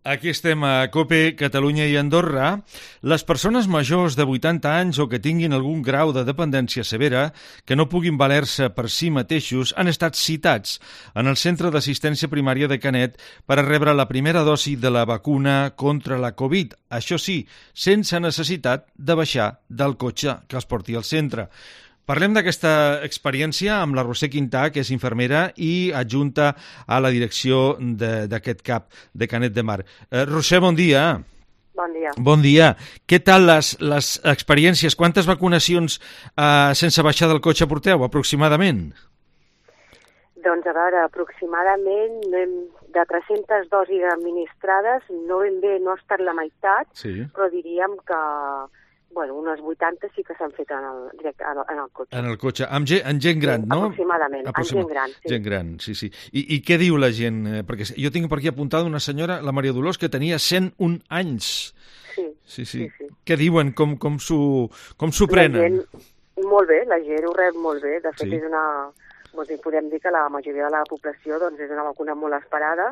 Aquí estem a COPE, Catalunya i Andorra. Les persones majors de 80 anys o que tinguin algun grau de dependència severa que no puguin valer-se per si mateixos han estat citats en el Centre d'Assistència Primària de Canet per a rebre la primera dosi de la vacuna contra la Covid. Això sí, sense necessitat de baixar del cotxe que els porti al centre. Parlem d'aquesta experiència amb la Roser Quintà, que és infermera i adjunta a la direcció d'aquest CAP de Canet de Mar. Roser, bon dia. Bon dia. Bon dia. Què tal les experiències? Quantes vacunacions sense baixar del cotxe porteu, aproximadament? Doncs, a veure, aproximadament de 300 dosis administrades, no ben bé, no ha estat la meitat, sí. Però diríem que unes 80 sí que s'han fet en el cotxe. En el cotxe, amb gent gran, sí, no? Aproximadament, amb gent gran, sí. Gent gran, sí. I què diu la gent? Perquè jo tinc per aquí apuntada una senyora, la Maria Dolors, que tenia 101 anys. Sí. Què diuen? Com s'ho prenen? Molt bé, la gent ho rep molt bé. De fet, és una... podem dir que la majoria de la població és una vacuna molt esperada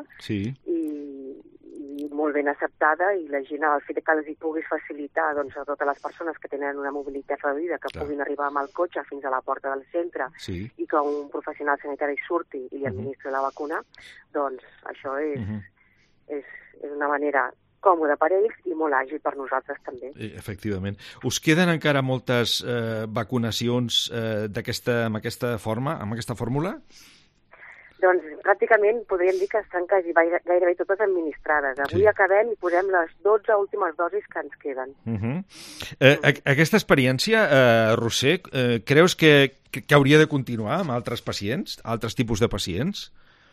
i molt ben acceptada, i la gent, el fet que els hi puguis facilitar a totes les persones que tenen una mobilitat reduïda, que puguin arribar amb el cotxe fins a la porta del centre i que un professional sanitari surti i li administri la vacuna, doncs això és una manera còmode per ells i molt àgil per nosaltres també. Efectivament. Us queden encara moltes vacunacions amb aquesta fórmula? Doncs pràcticament podríem dir que estan gairebé totes administrades. Avui acabem i posem les 12 últimes dosis que ens queden. Aquesta experiència, Roser, creus que hauria de continuar amb altres pacients, altres tipus de pacients?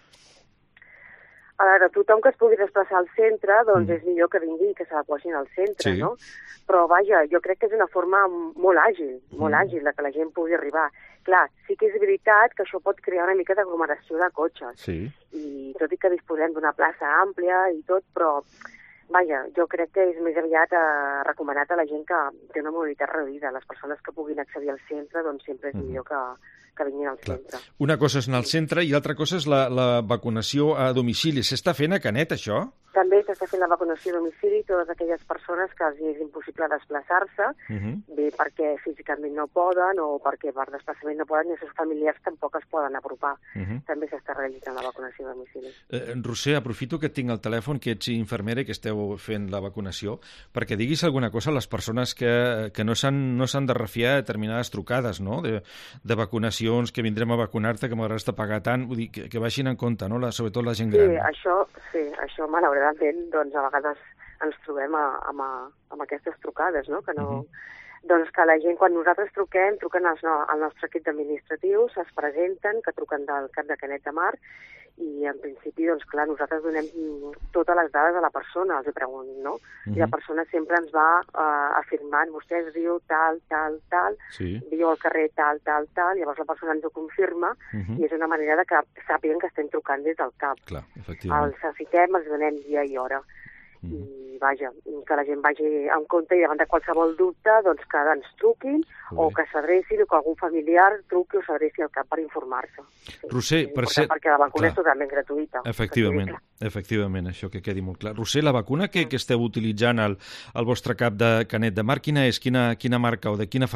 A veure, tothom que es pugui desplaçar al centre, doncs és millor que vingui i que s'adequessin al centre, no? Però vaja, jo crec que és una forma molt àgil de que la gent pugui arribar. Clar, sí que és veritat que això pot crear una mica d'aglomeració de cotxes. I tot i que disposem d'una plaça àmplia i tot, però vaja, jo crec que és més aviat recomanat a la gent que té una mobilitat reduïda. Les persones que puguin accedir al centre, doncs sempre és millor que vinguin al centre. Una cosa és anar al centre i l'altra cosa és la vacunació a domicili. S'està fent a Canet, això? També s'està fent la vacunació a domicili a totes aquelles persones que els és impossible desplaçar-se, bé perquè físicament no poden o perquè per desplaçament no poden i els seus familiars tampoc es poden apropar. També s'està realitzant la vacunació a domicili. Roser, aprofito que tinc el telèfon, que ets infermera i que esteu fent la vacunació, perquè diguis alguna cosa a les persones que no s'han de refiar a determinades trucades, no?, de vacunacions, que vindrem a vacunar-te, que m'hauràs de pagar tant, vull dir, que vagin en compte, no?, sobretot la gent gran. Això malauradament, doncs a vegades ens trobem amb aquestes trucades, no?, que no... Doncs que la gent, quan nosaltres truquen al nostre equip d'administratius, es presenten, que truquen del CAP de Canet de Mar, i en principi, doncs clar, nosaltres donem totes les dades a la persona, els preguntem, no? I la persona sempre ens va afirmant, vostè es diu tal, viu al carrer tal, llavors la persona ens ho confirma i és una manera de que sàpiguen que estem trucant des del CAP. Clar, efectivament. Els citem, els donem dia i hora. I vaja, que la gent vagi en compte i davant de qualsevol dubte doncs que ens truquin o que s'adrecin o que algun familiar truqui o s'adreci al CAP per informar-se. Roser, perquè la vacuna és totalment gratuïta. Efectivament, això que quedi molt clar. Roser, la vacuna que esteu utilitzant al vostre CAP de Canet de Mar, quina és? Quina marca o de quina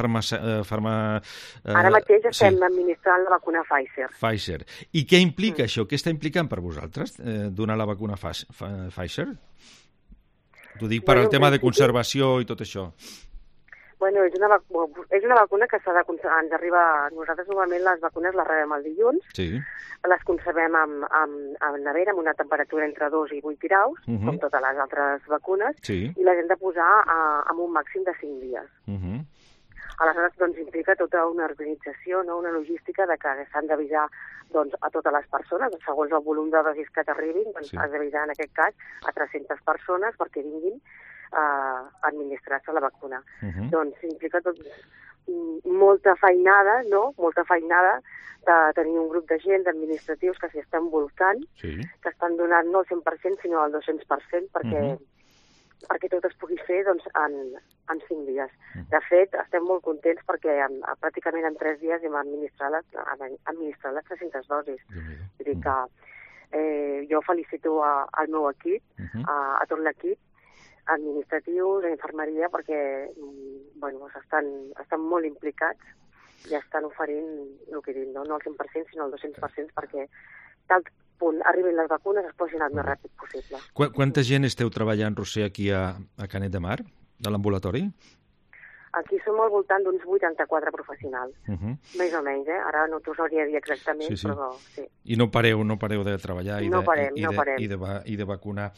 Ara mateix estem administrant la vacuna Pfizer. I què implica això? Què està implicant per vosaltres donar la vacuna Pfizer? T'ho dic per al tema de conservació i tot això. És una vacuna que ens arriba... Nosaltres normalment les vacunes les rebem el dilluns, les conservem en nevera amb una temperatura entre 2 i 8 graus, com totes les altres vacunes, i les hem de posar amb un màxim de 5 dies. Aleshores, doncs, implica tota una organització, no?, una logística de que s'han d'avisar a totes les persones, segons el volum de dosis que t'arribin, has d'avisar en aquest cas a 300 persones perquè vinguin a administrar-se la vacuna. Doncs implica molta feinada, no?, molta feinada de tenir un grup de gent, d'administratius que s'hi estan volcant, que estan donant no el 100%, sinó el 200%, perquè tot es pugui fer en 5 dies. De fet, estem molt contents perquè pràcticament en 3 dies hem administrat les 300 dosis. Vull dir que Jo felicito al meu equip, a tot l'equip, administratius, a infermeria, perquè estan molt implicats i estan oferint el que dic, no el 100%, sinó el 200%, perquè tal punt arribin les vacunes es posin el més ràpid possible. Quanta gent esteu treballant, Roser, aquí a Canet de Mar, de l'ambulatori? Aquí som al voltant d'uns 84 professionals, més o menys, Ara no t'ho sabria dir exactament, però sí. I no pareu de treballar i de vacunar.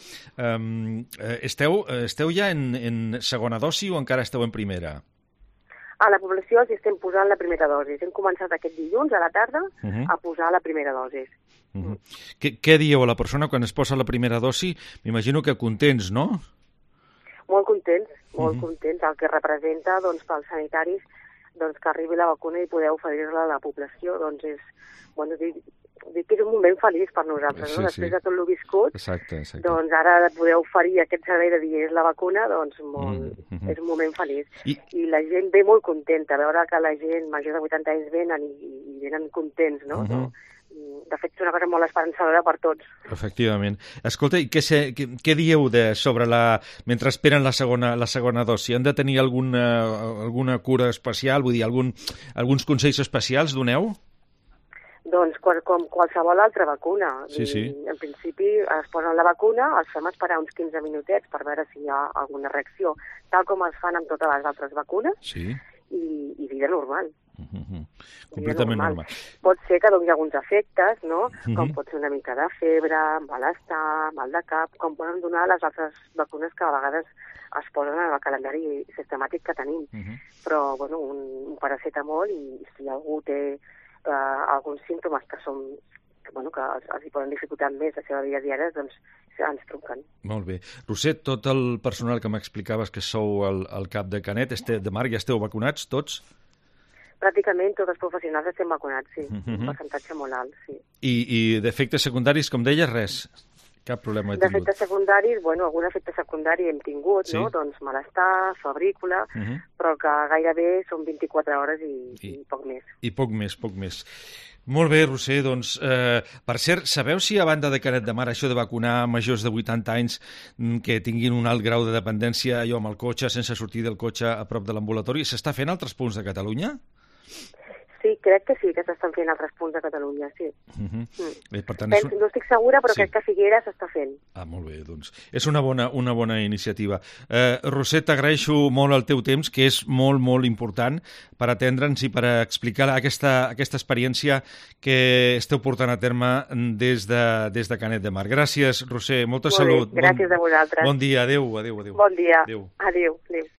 Esteu ja en segona dosi o encara esteu en primera? A la població els estem posant la primera dosi. Hem començat aquest dilluns a la tarda a posar la primera dosi. Què dieu a la persona quan es posa la primera dosi? M'imagino que contents, no? Molt contents. El que representa pels sanitaris que arribi la vacuna i poder oferir-la a la població és un moment feliç per nosaltres, no? Després de tot el viscut, ara de poder oferir aquest servei de dir és la vacuna, és un moment feliç. I la gent ve molt contenta, veure que la gent major de 80 anys venen i venen contents, no? De fet, és una cosa molt esperançadora per tots. Efectivament. Escolta, i què dieu mentre esperen la segona dosi? Han de tenir alguna cura especial? Vull dir, alguns consells especials doneu? Doncs com qualsevol altra vacuna. En principi es posen la vacuna, els fem esperar uns 15 minutets per veure si hi ha alguna reacció, tal com es fan amb totes les altres vacunes, i vida normal. Completament normal. Pot ser que doni alguns efectes, no? Com pot ser una mica de febre, malestar, mal de cap, com poden donar les altres vacunes que a vegades es posen en el calendari sistemàtic que tenim. Però, un paracetamol, i si algú té alguns símptomes que els hi poden dificultar més la seva vida diària, doncs ens truquen. Molt bé. Roser, tot el personal que m'explicaves que sou al cap de Canet de Mar, ja esteu vacunats tots? Pràcticament tots els professionals estem vacunats, sí. Un percentatge molt alt, sí. I d'efectes secundaris, com deies, res? Cap problema he tingut? D'efectes secundaris, algun efecte secundari hem tingut, no? Doncs malestar, febrícula, però que gairebé són 24 hores i poc més. I poc més. Molt bé, Roser, doncs, per cert, sabeu si a banda de Canet de Mar això de vacunar majors de 80 anys que tinguin un alt grau de dependència, allò amb el cotxe, sense sortir del cotxe a prop de l'ambulatori, s'està fent a altres punts de Catalunya? Sí, crec que sí, que s'estan fent altres punts de Catalunya, sí. Per tant, no estic segura, però crec que a Figueres s'està fent. Molt bé, doncs. És una bona iniciativa. Roser, t'agraeixo molt el teu temps, que és molt, molt important per atendre'ns i per explicar aquesta experiència que esteu portant a terme des de Canet de Mar. Gràcies, Roser, molta salut. Gràcies a vosaltres. Bon dia, adéu. Bon dia, adéu.